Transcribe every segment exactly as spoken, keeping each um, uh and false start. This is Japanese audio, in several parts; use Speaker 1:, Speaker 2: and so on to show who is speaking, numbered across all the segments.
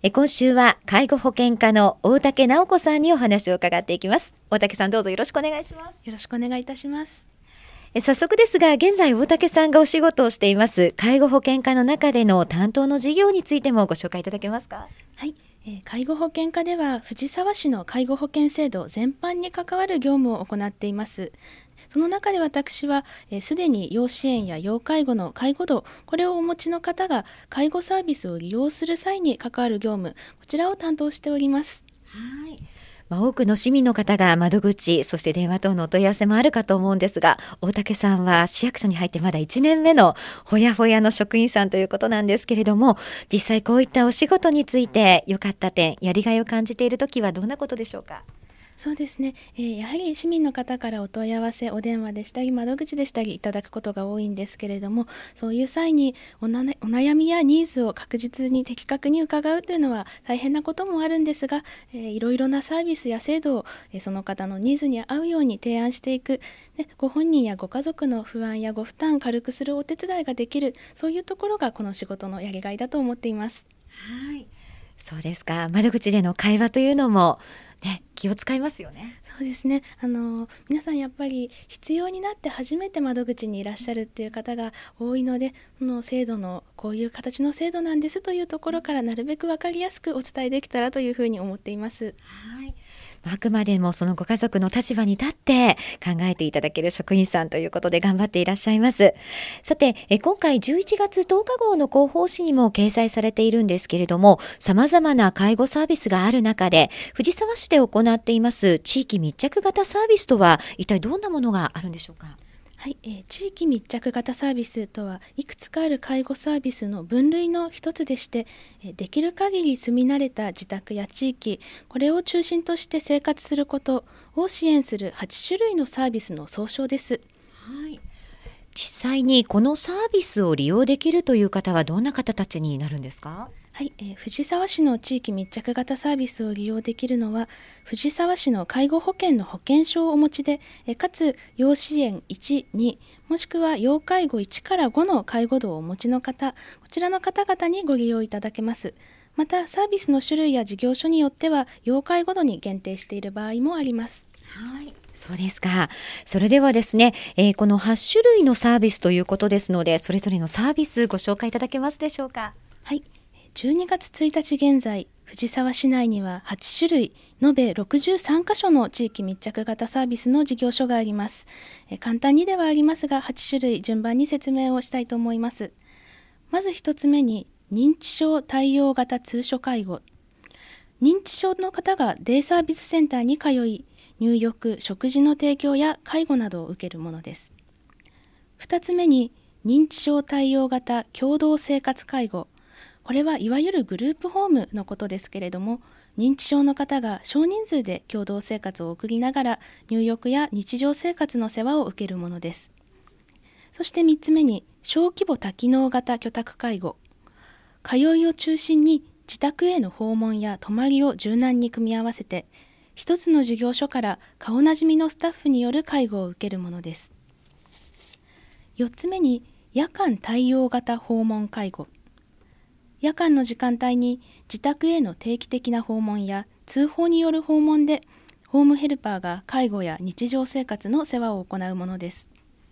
Speaker 1: え今週は介護保険課の大竹直子さんにお話を伺っていきます。大竹さん、どうぞよろしくお願いします。
Speaker 2: よろしくお願いいたします。
Speaker 1: え早速ですが、現在大竹さんがお仕事をしています介護保険課の中での担当の事業についてもご紹介いただけますか。
Speaker 2: はい、えー、介護保険課では藤沢市の介護保険制度全般に関わる業務を行っています。その中で私はすで、に要支援や要介護の介護度、これをお持ちの方が介護サービスを利用する際に関わる業務、こちらを担当しております。
Speaker 1: はい、まあ、多くの市民の方が窓口、そして電話等のお問い合わせもあるかと思うんですが、大竹さんは市役所に入ってまだいちねんめのほやほやの職員さんということなんですけれども、実際こういったお仕事について良かった点、やりがいを感じているときはどんなことでしょうか。
Speaker 2: そうですね、えー、やはり市民の方からお問い合わせ、お電話でしたり窓口でしたりいただくことが多いんですけれども、そういう際におな、お悩みやニーズを確実に的確に伺うというのは大変なこともあるんですが、えー、いろいろなサービスや制度を、えー、その方のニーズに合うように提案していく、でご本人やご家族の不安やご負担を軽くするお手伝いができる、そういうところがこの仕事のやりがいだと思っています。
Speaker 1: はい、そうですか。窓口での会話というのもね、気を使いますよね。
Speaker 2: そうですね、あの皆さんやっぱり必要になって初めて窓口にいらっしゃるっていう方が多いので、この制度のこういう形の制度なんですというところからなるべく分かりやすくお伝えできたらというふうに思っています。
Speaker 1: はい、あくまでもそのご家族の立場に立って考えていただける職員さんということで頑張っていらっしゃいます。さて、え今回じゅういちがつとおか号の広報誌にも掲載されているんですけれども、様々な介護サービスがある中で藤沢市で行っています地域密着型サービスとは一体どんなものがあるんでしょうか。
Speaker 2: はい、えー、地域密着型サービスとはいくつかある介護サービスの分類の一つでして、えー、できる限り住み慣れた自宅や地域、これを中心として生活することを支援するはちしゅるいのサービスの総称です。
Speaker 1: はい、実際にこのサービスを利用できるという方はどんな方たちになるんですか。
Speaker 2: はい、えー、藤沢市の地域密着型サービスを利用できるのは、藤沢市の介護保険の保険証をお持ちで、えー、かつ要支援いち、に、もしくは要介護いちからごの介護度をお持ちの方、こちらの方々にご利用いただけます。またサービスの種類や事業所によっては要介護度に限定している場合もあります。
Speaker 1: はい、そうですか。それではですね、えー、このはちしゅるいのサービスということですので、それぞれのサービスご紹介いただけますでしょうか。
Speaker 2: はい、じゅうにがつついたち現在、藤沢市内にははちしゅるい、延べろくじゅうさんかしょの地域密着型サービスの事業所があります。え簡単にではありますが、はちしゅるい順番に説明をしたいと思います。まずひとつめに、認知症対応型通所介護。認知症の方がデイサービスセンターに通い、入浴、食事の提供や介護などを受けるものです。ふたつめに、認知症対応型共同生活介護。これはいわゆるグループホームのことですけれども、認知症の方が少人数で共同生活を送りながら入浴や日常生活の世話を受けるものです。そしてみっつめに、小規模多機能型居宅介護。通いを中心に自宅への訪問や泊まりを柔軟に組み合わせて、一つの事業所から顔なじみのスタッフによる介護を受けるものです。よっつめに、夜間対応型訪問介護。夜間の時間帯に自宅への定期的な訪問や通報による訪問で、ホームヘルパーが介護や日常生活の世話を行うものです。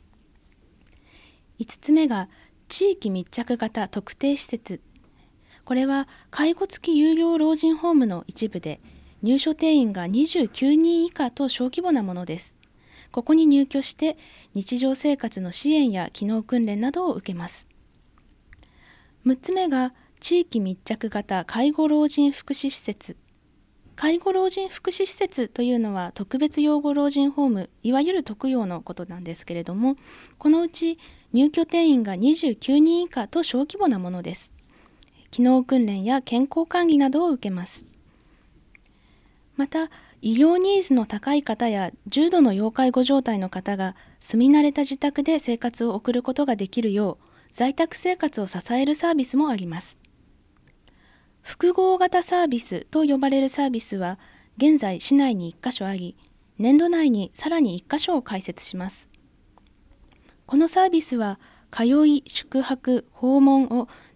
Speaker 2: いつつめが地域密着型特定施設。これは介護付き有料老人ホームの一部で、入所定員がにじゅうきゅうにん以下と小規模なものです。ここに入居して日常生活の支援や機能訓練などを受けます。むっつめが地域密着型介護老人福祉施設。介護老人福祉施設というのは特別養護老人ホーム、いわゆる特養のことなんですけれども、このうち入居定員がにじゅうきゅうにん以下と小規模なものです。機能訓練や健康管理などを受けます。また、医療ニーズの高い方や重度の要介護状態の方が住み慣れた自宅で生活を送ることができるよう、在宅生活を支えるサービスもあります。複合型サービスと呼ばれるサービスは、現在市内にいっかしょあり、年度内にさらにいっかしょを開設します。このサービスは、通い、宿泊、訪問を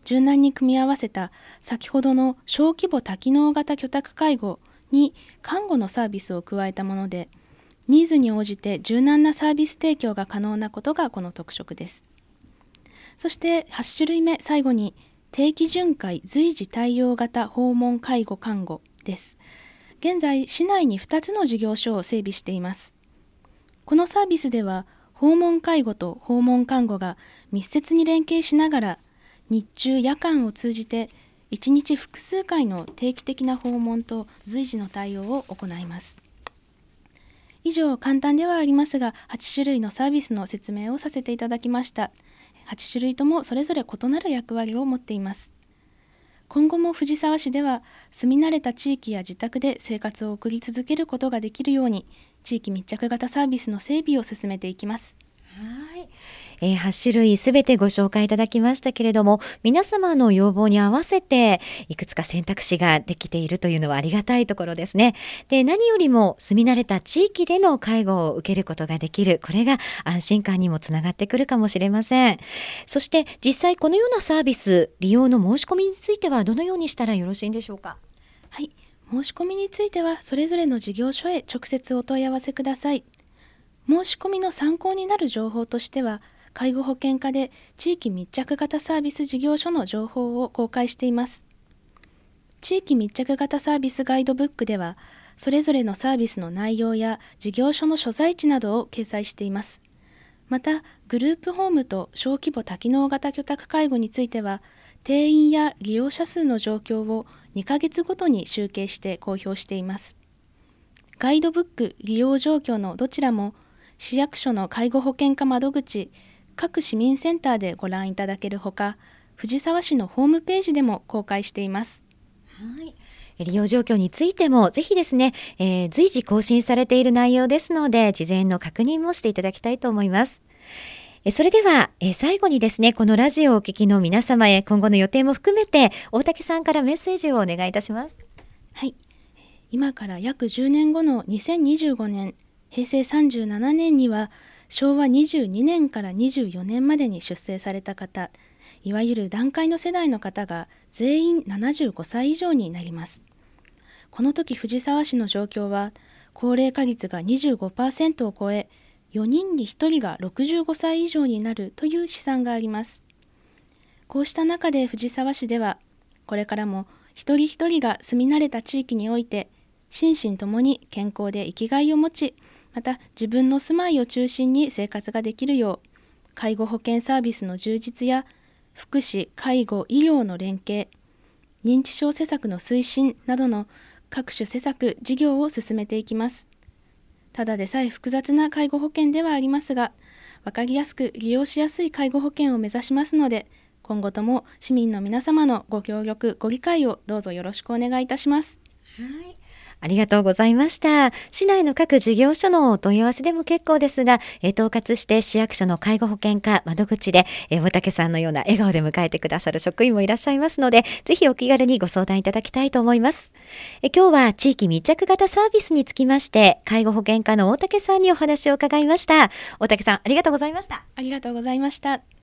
Speaker 2: 柔軟に組み合わせた先ほどの小規模多機能型居宅介護に看護のサービスを加えたもので、ニーズに応じて柔軟なサービス提供が可能なことがこの特色です。そしてはち種類目、最後に定期巡回随時対応型訪問介護看護です。現在市内にふたつの事業所を整備しています。このサービスでは訪問介護と訪問看護が密接に連携しながら、日中夜間を通じていちにち複数回の定期的な訪問と随時の対応を行います。以上、簡単ではありますがはち種類のサービスの説明をさせていただきました。はち種類ともそれぞれ異なる役割を持っています。今後も藤沢市では住み慣れた地域や自宅で生活を送り続けることができるように、地域密着型サービスの整備を進めていきます。
Speaker 1: はい、えー、はち種類すべてご紹介いただきましたけれども、皆様の要望に合わせていくつか選択肢ができているというのはありがたいところですね。で、何よりも住み慣れた地域での介護を受けることができる、これが安心感にもつながってくるかもしれません。そして実際このようなサービス利用の申し込みについてはどのようにしたらよろしいんでしょうか。
Speaker 2: はい、申し込みについてはそれぞれの事業所へ直接お問い合わせください。申し込みの参考になる情報としては、介護保険課で地域密着型サービス事業所の情報を公開しています。地域密着型サービスガイドブックでは、それぞれのサービスの内容や事業所の所在地などを掲載しています。また、グループホームと小規模多機能型居宅介護については、定員や利用者数の状況をにかげつごとに集計して公表しています。ガイドブック、利用状況のどちらも、市役所の介護保険課窓口、各市民センターでご覧いただけるほか、藤沢市のホームページでも公開しています。
Speaker 1: はい、利用状況についてもぜひですね、えー、随時更新されている内容ですので、事前の確認もしていただきたいと思います。えそれでは、え最後にですね、このラジオをお聞きの皆様へ今後の予定も含めて大竹さんからメッセージをお願いいたします。
Speaker 2: はい、今から約じゅうねんごのにせんにじゅうごねん、平成さんじゅうななねんにはしょうわにじゅうにねんからにじゅうよねんまでに出生された方、いわゆる団塊の世代の方が全員ななじゅうごさい以上になります。この時藤沢市の状況は高齢化率が にじゅうごパーセント を超え、よにんにひとりがろくじゅうごさい以上になるという試算があります。こうした中で藤沢市ではこれからも一人一人が住み慣れた地域において心身ともに健康で生きがいを持ち、また自分の住まいを中心に生活ができるよう、介護保険サービスの充実や福祉・介護・医療の連携、認知症施策の推進などの各種施策・事業を進めていきます。ただでさえ複雑な介護保険ではありますが、分かりやすく利用しやすい介護保険を目指しますので、今後とも市民の皆様のご協力、ご理解をどうぞよろしくお願いいたします。
Speaker 1: はい、ありがとうございました。市内の各事業所のお問い合わせでも結構ですが、えー、統括して市役所の介護保険課窓口で、えー、大竹さんのような笑顔で迎えてくださる職員もいらっしゃいますので、ぜひお気軽にご相談いただきたいと思います。えー、今日は地域密着型サービスにつきまして、介護保険課の大竹さんにお話を伺いました。大竹さん、ありがとうございました。
Speaker 2: ありがとうございました。